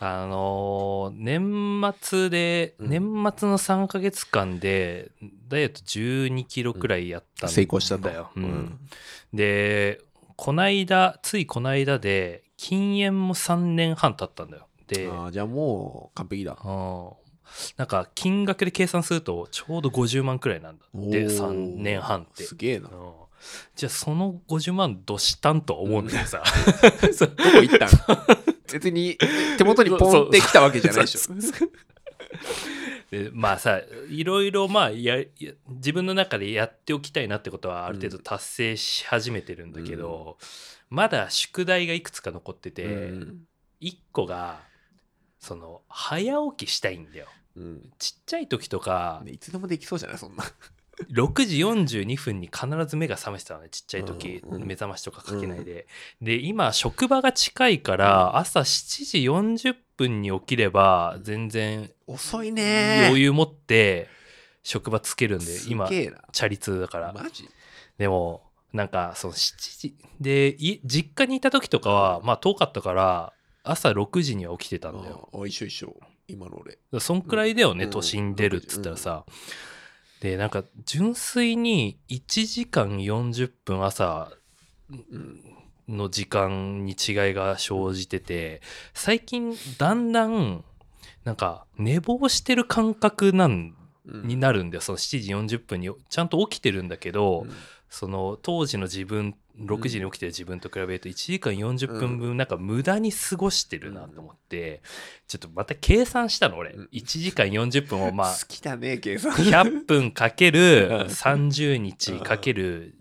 年末で、年末の3ヶ月間でダイエット12キロくらいやったんだよ、 成功したと。 でついこの間で禁煙も3年半経ったんだよ。でじゃあもう完璧だ。 なんか金額で計算するとちょうど50万くらいなんだって3年半って。 すげえな。 じゃあその50万どしたんと思うんだよさ。 どこ行ったん別に手元にポンってきたわけじゃないでしょ。 でまあさ、いろいろまあ自分の中でやっておきたいなってことはある程度達成し始めてるんだけど、まだ宿題がいくつか残ってて、1個がその早起きしたいんだよ。ちっちゃい時とか、 いつでもできそうじゃないそんな。 6時42分に必ず目が覚めてたのね、ちっちゃい時、目覚ましとかかけないで。で今職場が近いから朝7時40分に起きれば全然遅いね。 余裕持って職場つけるんで、今チなャリ通だから。 マジでもなんかその7時で実家にいた時とかはまあ遠かったから朝6時には起きてたんだよ。 一緒今の俺。 そんくらいだよね、都心出るっつったらさ。でなんか純粋に1時間40分朝の時間に違いが生じてて、最近だんだんなんか寝坊してる感覚になるんだよ。その7時40分にちゃんと起きてるんだけど、その当時の自分6時に起きてる自分と比べると1時間40分分なんか無駄に過ごしてるなと思って、ちょっとまた計算したの俺。1時間40分をまあ好きだね計算。 100分かける30日かける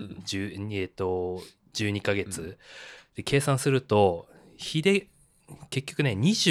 12ヶ月で計算すると結局ね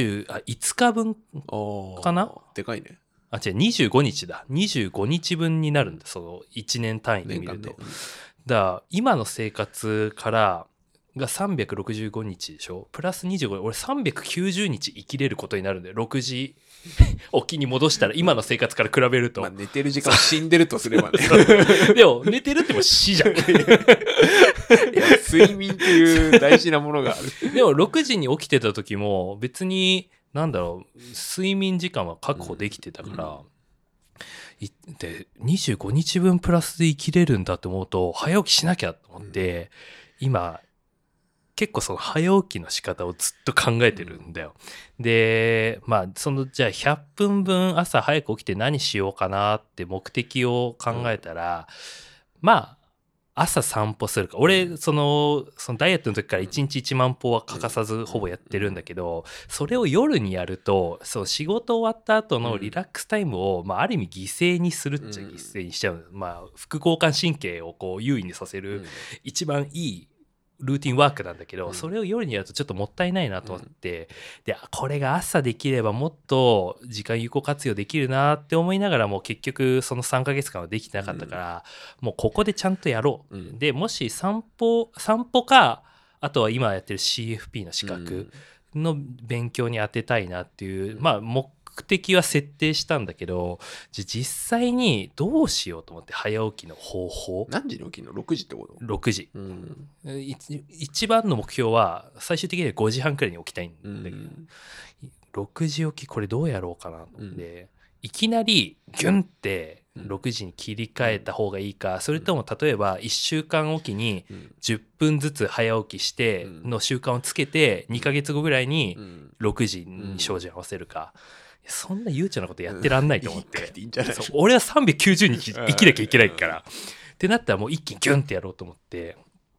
5日分かな。 でかいね。 違う25日だ。25日分になるんだ、その1年単位で見ると。だから今の生活からが365日でしょ、プラス25、俺390日生きれることになるんだよ。6時起きに戻したら今の生活から比べると、 寝てる時間死んでるとすればね。 でも寝てるっても死じゃん。いや睡眠っていう大事なものがある。 でも6時に起きてた時も別になんだろう、睡眠時間は確保できてたから、で25日分プラスで生きれるんだって思うと早起きしなきゃと思って、今結構その早起きの仕方をずっと考えてるんだよ。でまあそのじゃあ100分分朝早く起きて何しようかなって目的を考えたら、まあ朝散歩するか。俺そのダイエットの時から1日1万歩は欠かさずほぼやってるんだけど、それを夜にやるとそう仕事終わった後のリラックスタイムを、まあ、ある意味犠牲にするっちゃ犠牲にしちゃう、まあ、副交感神経をこう優位にさせる一番いいルーティンワークなんだけど、それを夜にやるとちょっともったいないなと思って、でこれが朝できればもっと時間有効活用できるなって思いながらも結局その3ヶ月間はできてなかったから、もうここでちゃんとやろう、でもし散歩かあとは今やってる CFP の資格の勉強に当てたいなっていう、まあ目的は設定したんだけど、実際にどうしようと思って。早起きの方法。 何時に起きるの？6時ってこと？ 6時、一番の目標は最終的には5時半くらいに起きたいんだけど、6時起きこれどうやろうかなと思って、いきなりギュンって6時に切り替えた方がいいか、それとも例えば1週間おきに10分ずつ早起きしての習慣をつけて2ヶ月後ぐらいに6時に精進合わせるか、そんな悠長なことやってらんないと思って、俺は390日生きなきゃいけないからってなったらもう一気にギュンってやろうと思って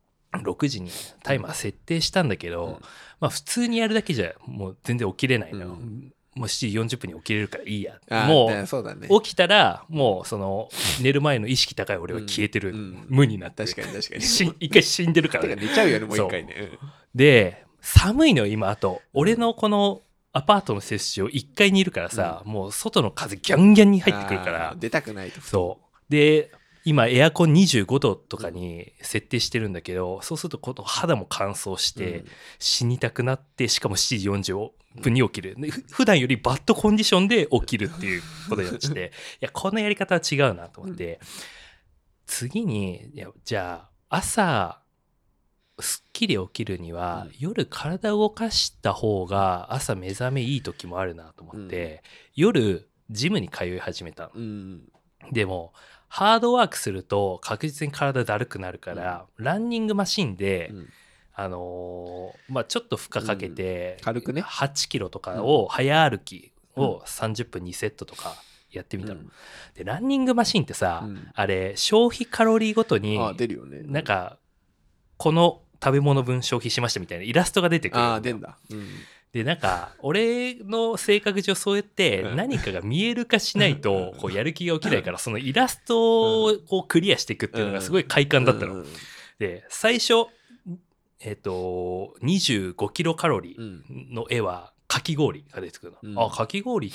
6時にタイマー設定したんだけど、まあ普通にやるだけじゃもう全然起きれないの、もう7時40分に起きれるからいいや、もう起きたらもうその寝る前の意識高い俺は消えてる、無になって確かに一回死んでるから、 寝ちゃうよねもう一回ね。 で寒いの今、あと俺のこのアパートの設置を1階にいるからさ、もう外の風ギャンギャンに入ってくるから出たくないと。 そうで今エアコン25度とかに設定してるんだけど、そうするとこの肌も乾燥して死にたくなって、しかも7時40分に起きる、普段よりバッドコンディションで起きるっていうことになっていやこのやり方は違うなと思って、次にじゃあ朝すっきり起きるには、 うん夜体を動かした方が朝目覚めいい時もあるなと思って、夜ジムに通い始めたの。 うんでもハードワークすると確実に体だるくなるから、ランニングマシンで、 うんまあちょっと負荷かけて、 軽くね 8キロとかを早歩きを30分2セットとかやってみたの。でランニングマシンってさ、あれ消費カロリーごとに出るよね。 なんかこの食べ物分消費しましたみたいなイラストが出てくる。 出んだ。 でなんか俺の性格上そうやって何かが見える化しないとこうやる気が起きないから、そのイラストをこうクリアしていくっていうのがすごい快感だったの。で最初25キロカロリーの絵はかき氷が出てくるの。かき氷って、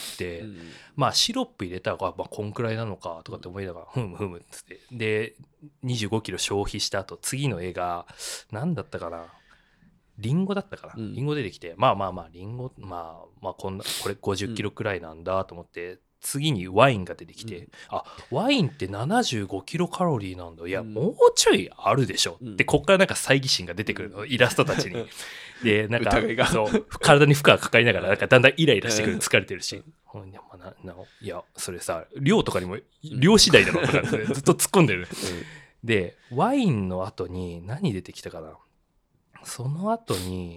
まあシロップ入れたら、まあ、こんくらいなのかとかって思いながらふむふむっつって、で25キロ消費した後次の絵が何だったかな、リンゴだったかな、リンゴ出てきて、まあリンゴまあこれ50キロくらいなんだと思って、次にワインが出てきて、ワインって75キロカロリーなんだ、いや、もうちょいあるでしょ、でこっからなんか猜疑心が出てくるの、イラストたちに。でなんかそう体に負荷がかかりながらなんかだんだんイライラしてくる、疲れてるし、いやそれさ量とかにも量次第だろとかずっと突っ込んでる。でワインの後に何出てきたかな、その後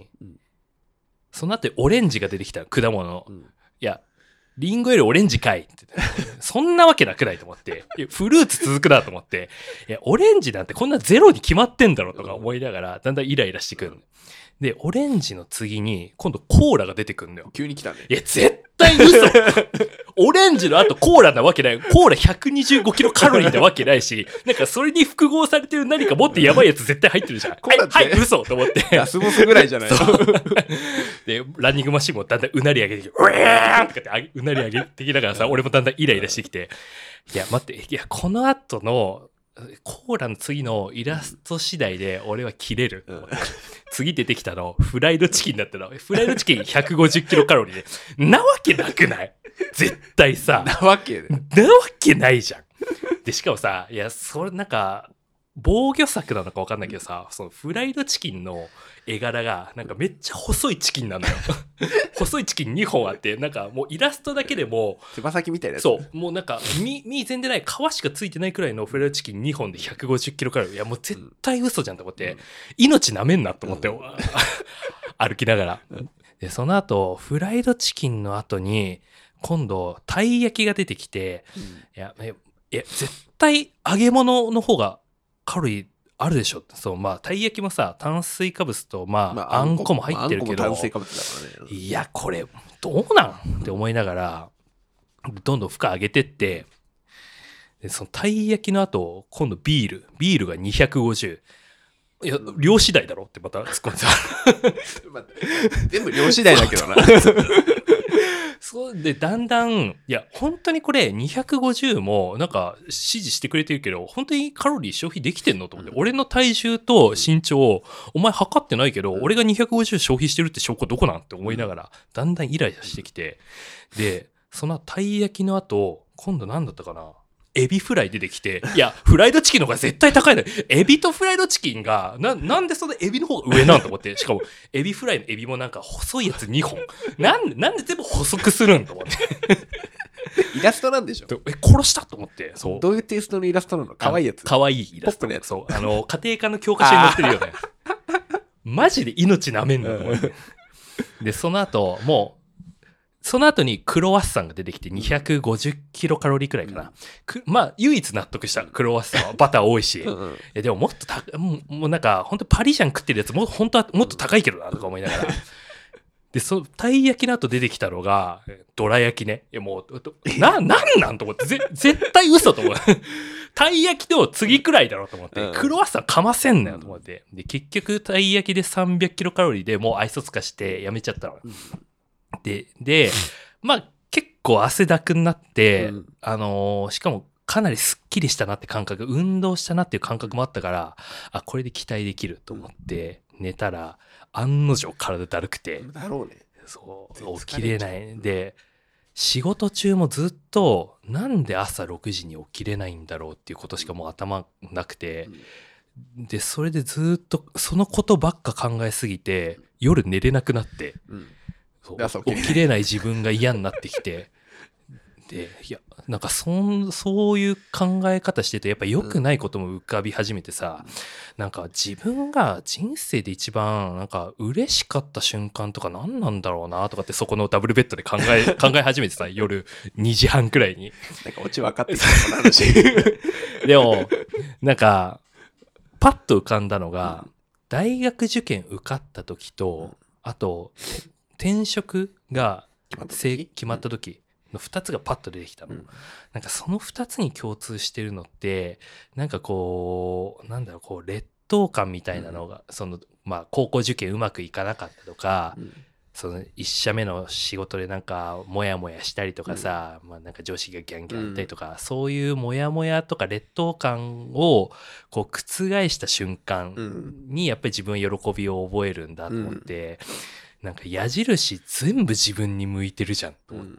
オレンジが出てきた、果物の。いやリンゴよりオレンジかいってそんなわけなくないと思って、フルーツ続くなと思って、いやオレンジなんてこんなゼロに決まってんだろとか思いながらだんだんイライラしてくる。でオレンジの次に今度コーラが出てくるんだよ。 急に来たね。 いや絶対嘘オレンジの後コーラなわけない。コーラ125キロカロリーなわけないし、なんかそれに複合されてる何かもっとやばいやつ絶対入ってるじゃん。はい嘘と思ってラスボスぐらいじゃないでランニングマシンもだんだんうなり上げてきて、うわーとかってうなり上げてきながらさ、俺もだんだんイライラしてきて、いや待って、いやこの後のコーラの次のイラスト次第で俺は切れる、次出てきたのフライドチキンだったの。フライドチキン150キロカロリーでなわけなくない？絶対さなわけないじゃん。でしかもさ、いやそれなんか防御策なのか分かんないけどさ、そのフライドチキンの絵柄がなんかめっちゃ細いチキンなのよ細いチキン2本あって、なんかもうイラストだけでも手羽先みたいなやつ。 そうもうなんか身全でない皮しかついてないくらいのフライドチキン2本で150キロカロリー。いやもう絶対嘘じゃんと思って、命なめんなと思って、歩きながら。でその後フライドチキンの後に今度たい焼きが出てきて、いや絶対揚げ物の方がカロリーあるでしょって。そうまあたい焼きもさ炭水化物とあんこも入ってるけど、 炭水化物だからね。 いやこれどうなんって思いながらどんどん負荷上げてって、でそのたい焼きの後今度ビールが250。いや量次第だろってまた突っ込んで全部量次第だけどなそうでだんだん、いや本当にこれ250もなんか指示してくれてるけど本当にカロリー消費できてんのと思って、俺の体重と身長お前測ってないけど、俺が250消費してるって証拠どこなんって思いながらだんだんイライラしてきて、でそのたい焼きの後今度何だったかな、エビフライ出てきて、いやフライドチキンの方が絶対高いのよ。エビとフライドチキンがなんでそのエビの方が上なんと思って、しかもエビフライのエビもなんか細いやつ2本なんで全部細くするんと思ってイラストなんでしょ。 殺したと思って。そうどういうテイストのイラストなの？可愛いやつ。 可愛いイラスト。 ポップなやつ。 そう家庭科の教科書に載ってるよねマジで命なめんなと思ってでその後にクロワッサンが出てきて250キロカロリーくらいかな、まあ唯一納得したクロワッサンはバター多いしでももっともうなんか本当パリジャン食ってるやつ本当はもっと高いけどなとか思いながらでそのたい焼きの後出てきたのがどら焼きね。いやもうなんと思って絶対嘘と思うたい焼きの次くらいだろうと思って、クロワッサンかませんなよと思って、で結局たい焼きで300キロカロリーでもう愛想つかしてやめちゃったの。でまあ結構汗だくになって、しかもかなりすっきりしたなって感覚、運動したなっていう感覚もあったから、これで期待できると思って寝たら案の定体だるくて、 だろうね。 そう起きれないで、仕事中もずっとなんで朝6時に起きれないんだろうっていうことしかもう頭なくて、 でそれでずっとそのことばっか考えすぎて夜寝れなくなって、そう起きれない自分が嫌になってきてでいやなんかそういう考え方しててやっぱ良くないことも浮かび始めてさ、なんか自分が人生で一番なんか嬉しかった瞬間とか何なんだろうなとかってそこのダブルベッドで考え始めてさ夜2時半くらいになんかオチ分かってきたこの話でもなんかパッと浮かんだのが、大学受験受かった時と、あと転職が決まった時の2つがパッと出てきたの、なんかその2つに共通してるのってなんかこうなんだろうこう劣等感みたいなのが、そのまあ高校受験うまくいかなかったとか、その1社目の仕事でなんかモヤモヤしたりとかさ、まあなんか上司がギャンギャン言ったりとか、そういうモヤモヤとか劣等感をこう覆した瞬間にやっぱり自分は喜びを覚えるんだと思って、なんか矢印全部自分に向いてるじゃんと思って、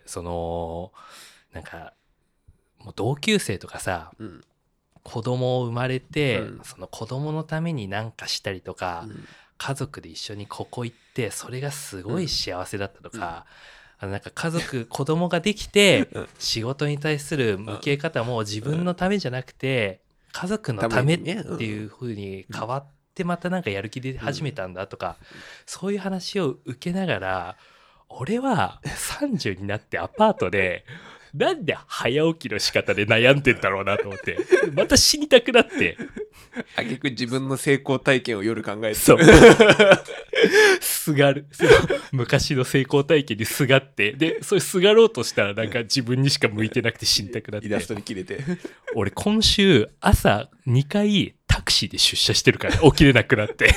そのなんかもう同級生とかさ、子供生まれて、その子供のために何かしたりとか、家族で一緒にここ行ってそれがすごい幸せだったとか、なんか家族子供ができて仕事に対する向き合い方も自分のためじゃなくて家族のためっていう風に変わってまたなんかやる気出始めたんだとか、そういう話を受けながら俺は30になってアパートでなんで早起きの仕方で悩んでんだろうなと思ってまた死にたくなってあげく自分の成功体験を夜考えてそうすがる昔の成功体験にすがってでそれすがろうとしたらなんか自分にしか向いてなくて死にたくなってイラストに切れて俺今週朝2回タクシーで出社してるから起きれなくなって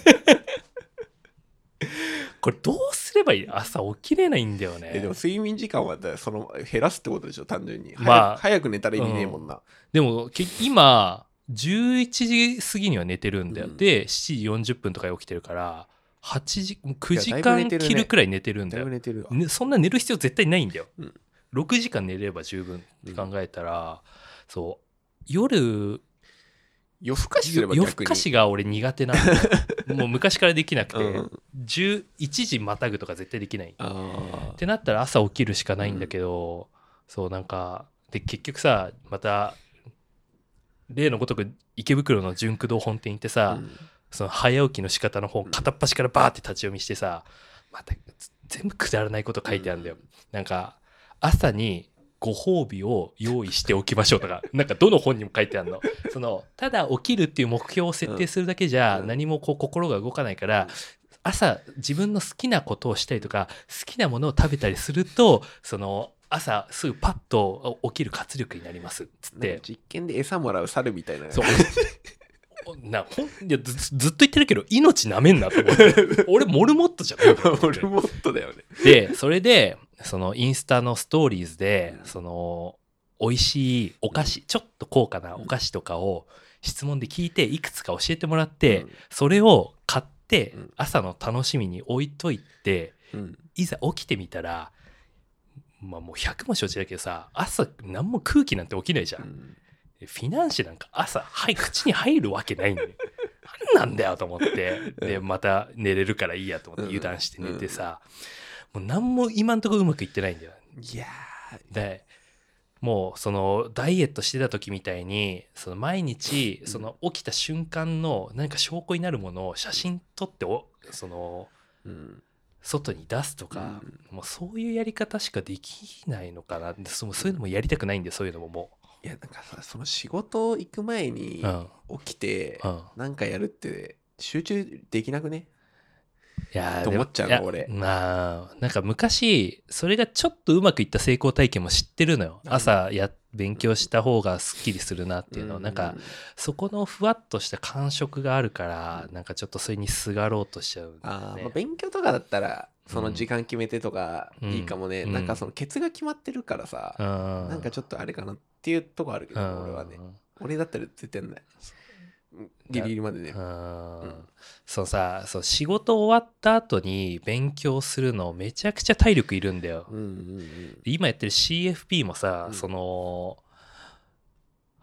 これどうすればいい？朝起きれないんだよね。 でも睡眠時間はその減らすってことでしょ単純に、 まあ、 早く寝たら意味ねえもんな、 でも今11時過ぎには寝てるんだよ、で7時40分とかに起きてるから9時間切るくらい寝てるんだよ、ね、そんな寝る必要絶対ないんだよ、6時間寝れば十分って考えたら、そう夜夜更かしすれば逆に夜更かしが俺苦手なんだよもう昔からできなくて、11時またぐとか絶対できないってなったら朝起きるしかないんだけど、そうなんかで結局さまた例のごとく池袋の純駆動本店行ってさ、その早起きの仕方の本片っ端からバーって立ち読みしてさ、また全部くだらないこと書いてあるんだよ、なんか朝にご褒美を用意しておきましょうとかなんかどの本にも書いてあるのそのただ起きるっていう目標を設定するだけじゃ何もこう心が動かないから、朝自分の好きなことをしたりとか好きなものを食べたりするとその朝すぐパッと起きる活力になりますっつって実験で餌もらう猿みたいな、 そういやずっと言ってるけど命なめんなと思って俺モルモットじゃないモルモットだよね。 でそれでそのインスタのストーリーズでその美味しいお菓子、ちょっと高価なお菓子とかを質問で聞いていくつか教えてもらって、それを買って朝の楽しみに置いといて、いざ起きてみたらまあもう100も承知だけどさ朝何も空気なんて起きないじゃん、フィナンシェなんか朝口に入るわけないんで何なんだよと思ってでまた寝れるからいいやと思って油断して寝てさ、もう何も今んとこうまくいってないんだよ。 いやでもうそのダイエットしてた時みたいにその毎日その起きた瞬間の何か証拠になるものを写真撮ってその外に出すとか、もうそういうやり方しかできないのかな。そういうのもやりたくないんで、そういうのももいやなんかさその仕事行く前に起きてなんかやるって集中できなくね。 いやと思っちゃうの俺。 まあなんか昔それがちょっとうまくいった成功体験も知ってるのよ。朝勉強した方がすっきりするなっていうの、なんかそこのふわっとした感触があるからなんかちょっとそれにすがろうとしちゃうんだよね。 まあ、勉強とかだったらその時間決めてとかいいかもね、なんかそのケツが決まってるからさ、なんかちょっとあれかなっていうとこあるけど、俺はね俺だったら絶対ないギリギリまでね。そうさ、そう仕事終わった後に勉強するのめちゃくちゃ体力いるんだよ。今やってる CFP もさ、その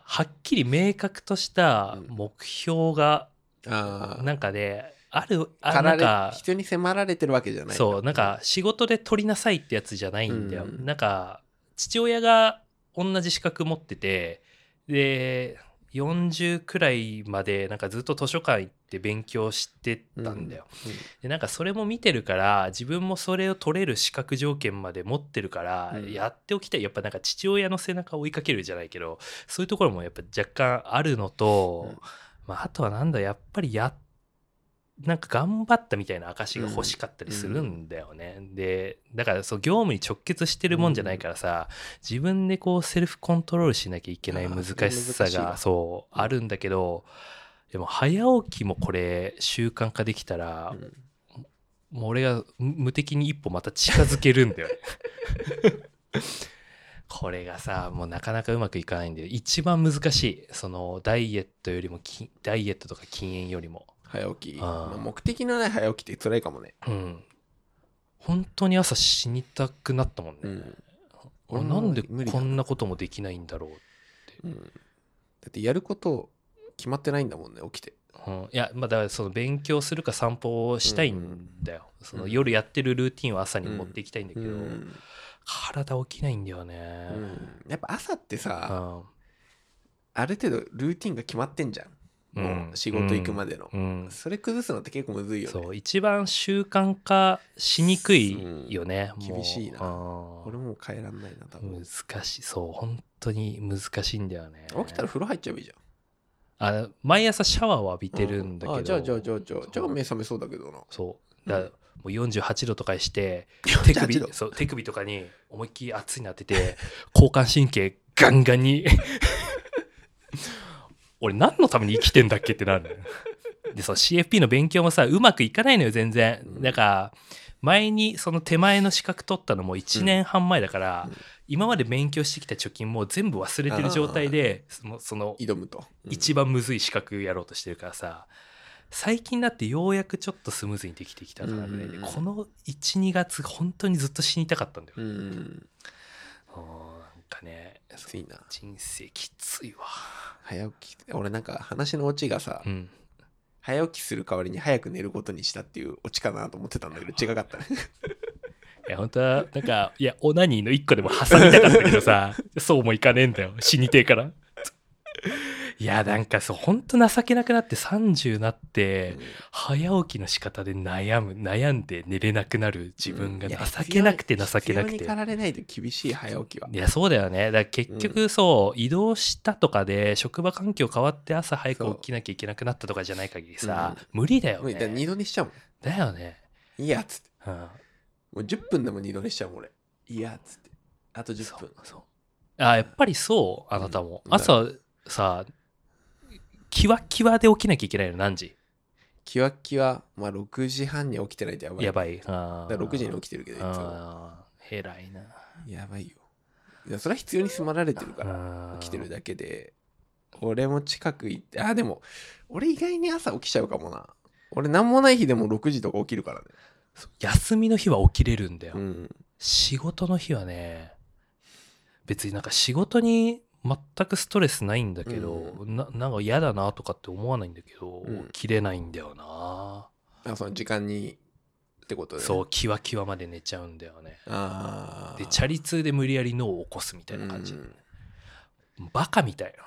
はっきり明確とした目標があなんかねあるなんか人に迫られてるわけじゃない。 そうなんか仕事で取りなさいってやつじゃないんだよ、 うんなんか父親が同じ資格持っててで40くらいまでなんかずっと図書館行って勉強してたんだよ、でなんかそれも見てるから自分もそれを取れる資格条件まで持ってるからやっておきたい、やっぱなんか父親の背中を追いかけるじゃないけどそういうところもやっぱ若干あるのと、まあ、あとはなんだやっぱりなんか頑張ったみたいな証が欲しかったりするんだよね、でだからそう業務に直結してるもんじゃないからさ、自分でこうセルフコントロールしなきゃいけない難しさがそうあるんだけど、でも早起きもこれ習慣化できたら、もう俺が無敵に一歩また近づけるんだよねこれがさもうなかなかうまくいかないんで一番難しい、そのダイエットよりもダイエットとか禁煙よりも早起き、まあ、目的のない早起きって辛いかもね。 本当に朝死にたくなったもんね、俺なんでこんなこともできないんだろうって、 だってやること決まってないんだもんね起きて、 いやまあだからその勉強するか散歩をしたいんだよ、その夜やってるルーティンを朝に持っていきたいんだけど、体起きないんだよね、 やっぱ朝ってさ、ある程度ルーティンが決まってんじゃん、もう仕事行くまでの、それ崩すのって結構むずいよね。 そう一番習慣化しにくいよね、 厳しいな、俺もう変えらんないな多分。 難しい、そう本当に難しいんだよね。 起きたら風呂入っちゃえばいいじゃん。毎朝シャワーを浴びてるんだけど、 じゃあ目覚めそうだけどな。 そうだからもう48度とかして手首とかに思いっきり熱いなってて交感神経ガンガンに俺何のために生きてんだっけってなるのよでそう CFP の勉強もさうまくいかないのよ全然、だから前にその手前の資格取ったのも1年半前だから、今まで勉強してきた貯金も全部忘れてる状態でその挑むと、 一番むずい資格やろうとしてるからさ、最近だってようやくちょっとスムーズにできてきたからね、この 1,2 月本当にずっと死にたかったんだよ、なんかねきついな、 人生きついわ。 早起き俺なんか話のオチがさ、早起きする代わりに早く寝ることにしたっていうオチかなと思ってたんだけど違かったねいや本当はなんかいやオナニーの一個でも挟みたかったけどさそうもいかねえんだよ死にてえからいやなんかそう本当情けなくなって30なって、早起きの仕方で悩んで寝れなくなる自分が情けなくて必要に駆られないと厳しい早起きは。 いやそうだよね。だから結局そう、移動したとかで職場環境変わって朝早く起きなきゃいけなくなったとかじゃない限りさ、無理だよね。 二度寝しちゃうもん。 だよね。 いやっつって、もう10分でも二度寝しちゃうもん俺。いやっつってあと10分。 そうやっぱりそうあなたも、朝さキワキワで起きなきゃいけないの何時？ キワキワ、まあ6時半に起きてないとやばい。 やばい。 だから6時に起きてるけど、いつも。 偉いな。 やばいよ。いや、それは必要に迫られてるから、起きてるだけで。俺も近く行って、でも、俺意外に朝起きちゃうかもな。俺なんもない日でも6時とか起きるからね。 休みの日は起きれるんだよ。仕事の日はね、別になんか仕事に全くストレスないんだけど、なんか嫌だなとかって思わないんだけど、起きれないんだよな。 その時間にってことで、ね、 そうキワキワまで寝ちゃうんだよね。でチャリ通で無理やり脳を起こすみたいな感じ、バカみたい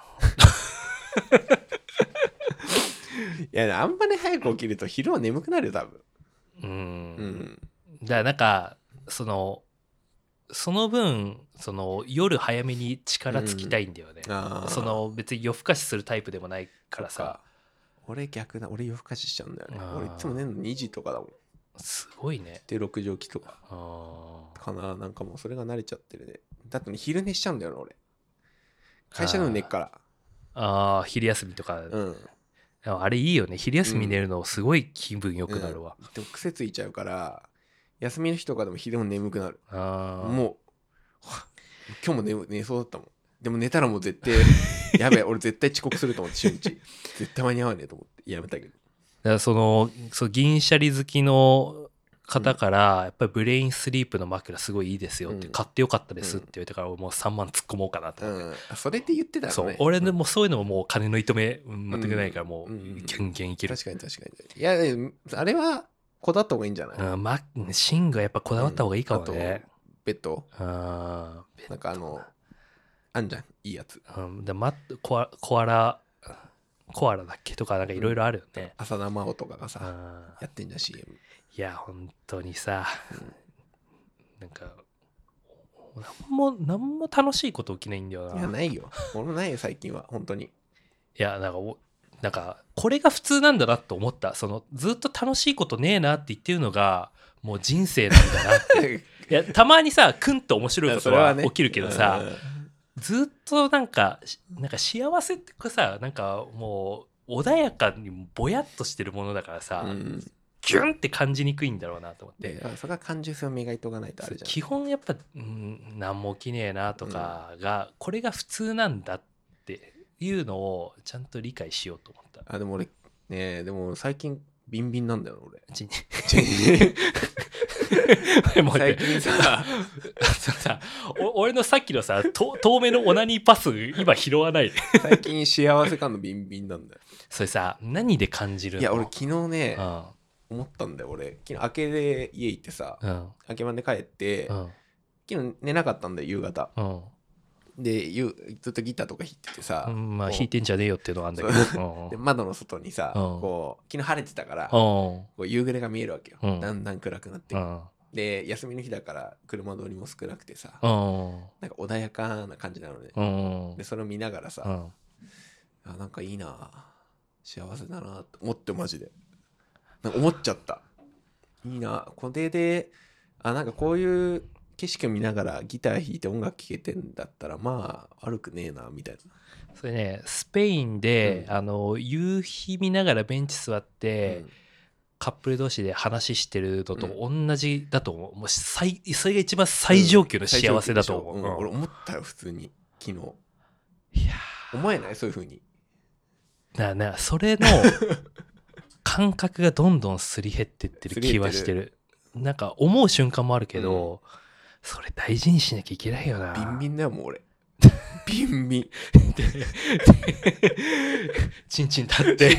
いやあんまり早く起きると昼は眠くなるよ多分。だからなんかその分夜早めに力つきたいんだよね、別に夜更かしするタイプでもないからさ。 俺逆だ、俺夜更かししちゃうんだよね。俺いつも寝るの2時とかだもん。 すごいね。 で6時起きとかかな。なんかもうそれが慣れちゃってるね。だって昼寝しちゃうんだよな俺。会社でも寝っから。 昼休みとか、あれいいよね。昼休み寝るのすごい気分良くなるわ。 でも癖ついちゃうから休みの日とかでも昼も眠くなる。もう今日も 寝そうだったもん。でも寝たらもう絶対やべえ俺絶対遅刻すると思って瞬時絶対間に合わねえと思ってやめたけど。 だからその銀シャリ好きの方からやっぱりブレインスリープの枕すごいいいですよって、買ってよかったですって言われたからもう3万突っ込もうかなと思って、 それで言ってたのね。 そう俺でもそういうのももう金の糸目全くないからもうギャンギャンいける。 確かに確かに。いやあれはこだわった方がいいんじゃない？ 寝具はやっぱこだわった方がいいかもね。 ベッドなんかあんじゃんいいやつ。 でコアラだっけとかなんかいろいろあるよね。 浅田真央とかがさやってんじゃん CM。 いや本当にさ、なんか何も楽しいこと起きないんだよな。 いやないよ。俺もないよ最近は本当に。 いやなんかこれが普通なんだなと思った。そのずっと楽しいことねえなって言ってるのがもう人生なんだなって。いやたまにさクンと面白いことは起きるけどさ、ずっとなんか幸せってさなんかもう穏やかにぼやっとしてるものだからさ、ギュンって感じにくいんだろうなと思って。 それは感受性を磨いとかないとあれじゃん。 基本やっぱ、何も起きねえなとかが、これが普通なんだっていうのをちゃんと理解しようと思った。 でも俺ねでも最近ビンビンなんだよ俺。 最近さ俺のさっきのさ遠目のオナニーパス今拾わないで。 最近幸せ感のビンビンなんだよ。 それさ何で感じるの？ いや俺昨日ね、思ったんだよ俺。昨日明けで家行ってさ、明けまで帰って、昨日寝なかったんだよ夕方。でずっとギターとか弾いててさ、 まあ弾いてんじゃねえよっていうのはあるんだけどで窓の外にさ、こう昨日晴れてたからこう夕暮れが見えるわけよ。だんだん暗くなってで休みの日だから車通りも少なくてさ、なんか穏やかな感じなのね。でそれを見ながらさ、なんかいいな幸せだなって思ってマジでなんか思っちゃった。いいなこれでなんかこういう景色を見ながらギター弾いて音楽聴けてんだったらまあ悪くねえなみたいな。 それねスペインで、夕日見ながらベンチ座って、カップル同士で話してるのと同じだと思う。もうそれが一番最上級の幸せだと思う。 俺思ったよ普通に昨日。 いや思えないそういう風に。 それの感覚がどんどんすり減ってってる気はしてる。なんか思う瞬間もあるけど、それ大事にしなきゃいけないよな。 ビンビンだよもう俺。ビンビンチンチン立って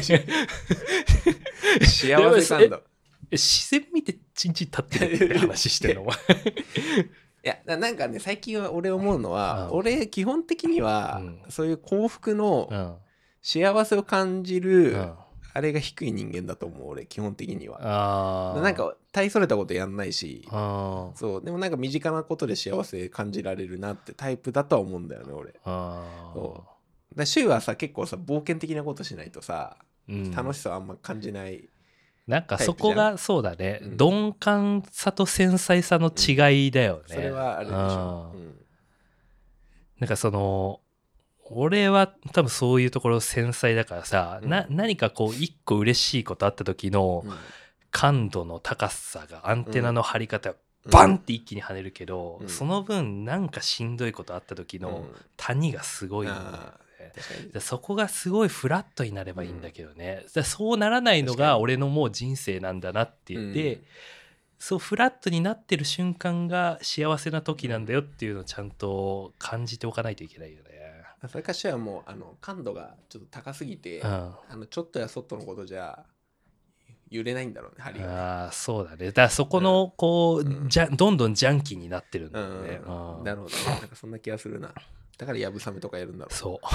幸せ感だ。 自然見てチンチン立ってるって話してるの。いやなんかね最近は俺思うのは、俺基本的には、そういう幸福の幸せを感じる、あれが低い人間だと思う俺基本的には。なんか大それたことやんないし、そうでもなんか身近なことで幸せ感じられるなってタイプだとは思うんだよね俺。そうだ週はさ結構さ冒険的なことしないとさ、楽しさはあんま感じない。 なんかそこがそうだね、鈍感さと繊細さの違いだよね。 それはあるでしょ。 なんかその俺は多分そういうところ繊細だからさ、何かこう一個嬉しいことあった時の感度の高さがアンテナの張り方バンって一気に跳ねるけど、その分なんかしんどいことあった時の谷がすごいんだよね。そこがすごいフラットになればいいんだけどね、そうならないのが俺のもう人生なんだなって言って、そうフラットになってる瞬間が幸せな時なんだよっていうのをちゃんと感じておかないといけないよね。 それかしらもう感度がちょっと高すぎて、ちょっとやそっとのことじゃ揺れないんだろうね針が。 そうだね。だからそこのこう、どんどんジャンキーになってるんだよね。 なるほどね。なんかそんな気がするな。だからやぶさめとかやるんだろう。 そう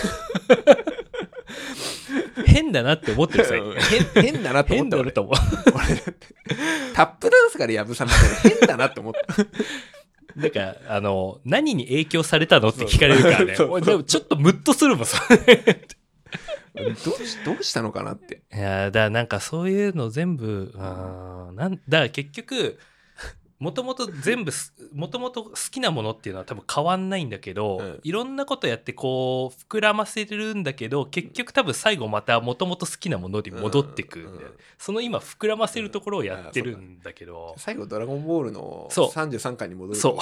変だなって思ってる最近。変だなって思った俺。俺タップダンスからやぶさめって変だなって思った。 なんか何に影響されたのって聞かれるからね。俺でもちょっとムッとするもんそれ。 どうしたのかなって。 いやだからなんかそういうの全部だから結局もともと好きなものっていうのは多分変わんないんだけど、いろんなことやってこう膨らませるんだけど結局多分最後またもともと好きなものに戻ってくんだよ、その今膨らませるところをやってるんだけど、 最後ドラゴンボールの33巻に戻る。 そう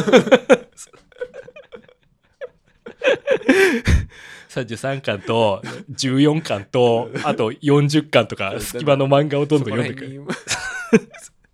33巻と14巻とあと40巻とか隙間の漫画をどんどん読んでくる。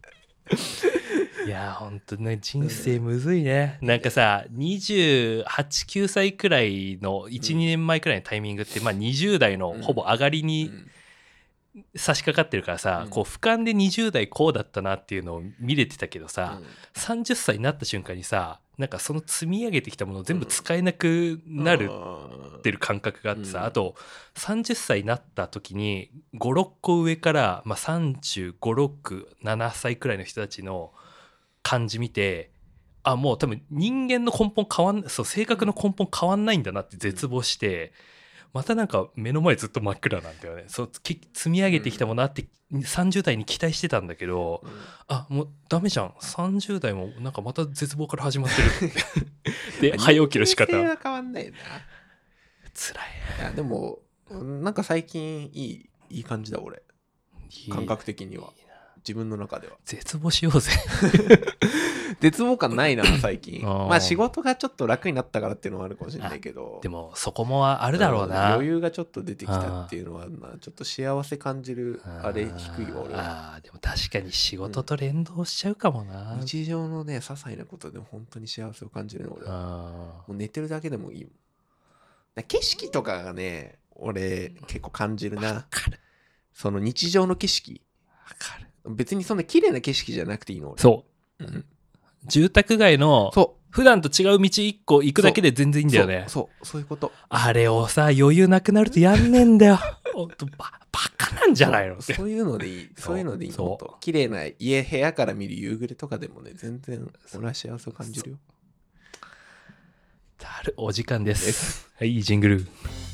いやほんとね人生むずいね。なんかさ28、9歳くらいの1、2年前くらいのタイミングってまあ20代のほぼ上がりに差し掛かってるからさ、こう俯瞰で20代こうだったなっていうのを見れてたけどさ、30歳になった瞬間にさなんかその積み上げてきたものを全部使えなくなるってる感覚があってさ、あと30歳になった時に5、6個上から、まあ、35、6、7歳くらいの人たちの感じ見て、あもう多分人間の根本変わんそう性格の根本変わんないんだなって絶望して、またなんか目の前ずっと真っ暗なんだよね。そう積み上げてきたものあって30代に期待してたんだけど、あもうダメじゃん30代もなんかまた絶望から始まってるで早起きの仕方人生は変わんないな。 辛い。 いやでもなんか最近いい感じだ俺。感覚的には自分の中では絶望しようぜ絶望感ないな最近まあ仕事がちょっと楽になったからっていうのはあるかもしれないけど、 でもそこもあるだろうな、 余裕がちょっと出てきたっていうのはな、ちょっと幸せ感じるあれ低いわ俺は。 でも確かに仕事と連動しちゃうかもな、 日常のね些細なことでも本当に幸せを感じるの俺は。もう寝てるだけでもいいもん。景色とかがね俺結構感じるな。その日常の景色別にそんな綺麗な景色じゃなくていいの俺。 そう、住宅街の普段と違う道1個行くだけで全然いいんだよね。 そういうこと。 あれをさ余裕なくなるとやんねえんだよほんとバカなんじゃないの。 そういうのでいい。そういうのでいいのと綺麗な部屋から見る夕暮れとかでもね全然俺は幸せを感じるよ。 お時間です。はいジングル。